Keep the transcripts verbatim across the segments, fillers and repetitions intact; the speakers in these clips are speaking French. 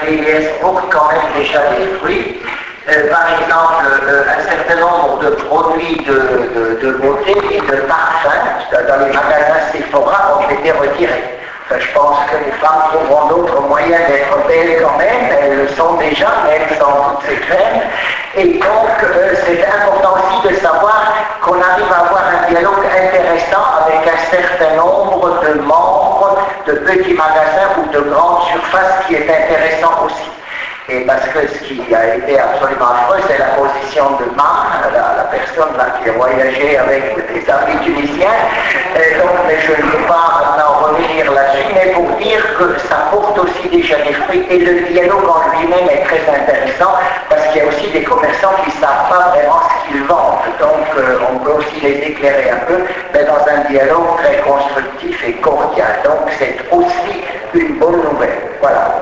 vieillesse portent quand même déjà des fruits. Euh, par exemple, euh, un certain nombre de produits de, de, de beauté et de parfums dans les magasins Sephora ont été retirés. Enfin, je pense que les femmes trouveront d'autres moyens d'être belles quand même, elles le sont déjà, même sans toutes ces crèmes. Et donc, euh, c'est important aussi de savoir qu'on arrive à avoir un dialogue intéressant avec un certain nombre de membres de petits magasins ou de grandes surfaces, qui est intéressant aussi. Et parce que ce qui a été absolument affreux, c'est la position de Marc, la, la personne là qui a voyagé avec des amis tunisiens. Et donc, mais je ne peux pas maintenant revenir là-dessus, mais pour dire que ça porte aussi déjà des fruits. Et le dialogue en lui-même est très intéressant, parce qu'il y a aussi des commerçants qui ne savent pas vraiment ce qu'ils vendent. Donc, euh, on peut aussi les éclairer un peu, mais dans un dialogue très constructif et cordial. Donc, c'est aussi une bonne nouvelle. Voilà.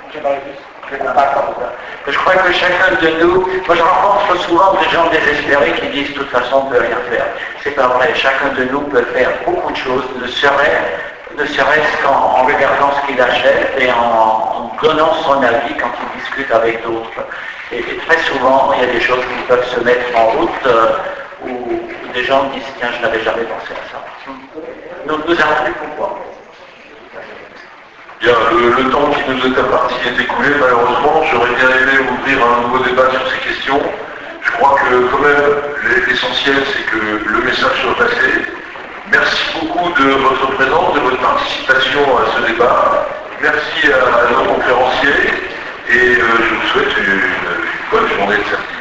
Je crois que chacun de nous, moi je rencontre souvent des gens désespérés qui disent de toute façon on ne peut rien faire. C'est pas vrai, chacun de nous peut faire beaucoup de choses, ne serait-ce ne serait-ce qu'en en regardant ce qu'il achète et en, en donnant son avis quand il discute avec d'autres. Et, et très souvent, il y a des choses qui peuvent se mettre en route euh, où, où des gens disent tiens, je n'avais jamais pensé à ça. Nous, nous avons vu pourquoi. Bien, le, le temps qui nous est imparti est écoulé, malheureusement. J'aurais bien aimé ouvrir un nouveau débat sur ces questions. Je crois que quand même, l'essentiel, c'est que le message soit passé. Merci beaucoup de votre présence, de votre participation à ce débat. Merci à, à nos conférenciers et euh, je vous souhaite une, une bonne journée de service.